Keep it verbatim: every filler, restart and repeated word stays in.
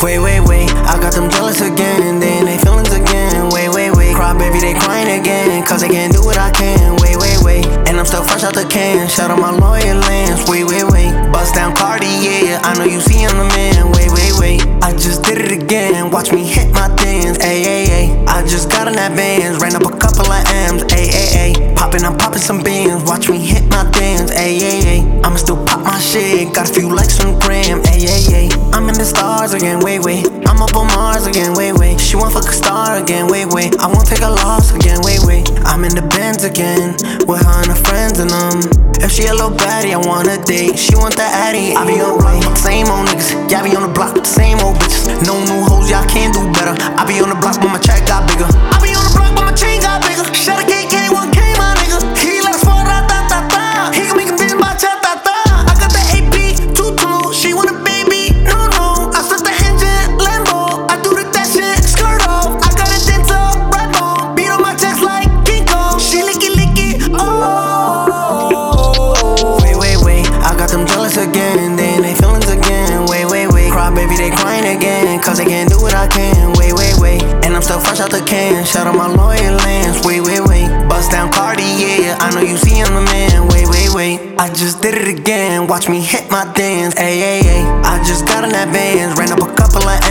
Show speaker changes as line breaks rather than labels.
Wait, wait, wait, I got them jealous again, they in they feelings again. Wait, wait, wait, cry baby, they crying again, cause they can't do what I can. Wait, wait, wait, and I'm still fresh out the can. Shout out my loyal lands. Wait, wait, wait, bust down Cardi, yeah, I know you see I'm the man. Wait, wait, wait, I just did it again, watch me hit my dance. Ayy, ayy, ayy, I just got in that bands, ran up a couple of M's. Ayy, ayy, ayy, poppin', I'm poppin' some beans, watch me hit my dance. Ayy, ayy, ayy, I'ma still pop my shit, got a few likes on gram. Ayy, ayy, ayy, I'm in the stars again. Wait, wait, I'm up on Mars again. Wait, wait, she want fuck a star again. Wait, wait, I won't take a loss again. Wait, wait, I'm in the Benz again with her and her friends and them. If she a little baddie, I want a date. She want the addy. I be on the block with the same old niggas. Yeah, I be on the block with the same old bitches. No new hoes, y'all can't do better. I be on the block, but my track got bigger. I be on the block, but my chain got bigger. Shot a K K, one K, my nigga. He let us fall, da da da da. He can make a bitch my cha da da. I got the A P, two two. She want a baby, no no. I set the engine, Lambo. I do the that shit, skirt off. I got a dental, red bone. Beat on my chest like King Kong. She licky licky, oh. Wait, wait, wait, I got them jealous again, they in they feelings again. Wait, wait, wait, cry baby, they crying again, cause they can't do what I can. Wait, wait, wait, and I'm still fresh out the can. Shout out my loyal lands. Wait, wait, wait, bust down Cardi, yeah, I know you see I'm the man. Wait, wait, wait, I just did it again, watch me hit my dance. Ayy, ayy, ayy, I just got in that bands, ran up a couple of